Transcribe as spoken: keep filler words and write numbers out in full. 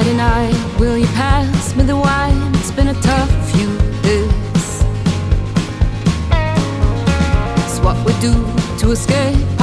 Friday night, will you pass me the wine? It's been a tough few days. It's what we do to escape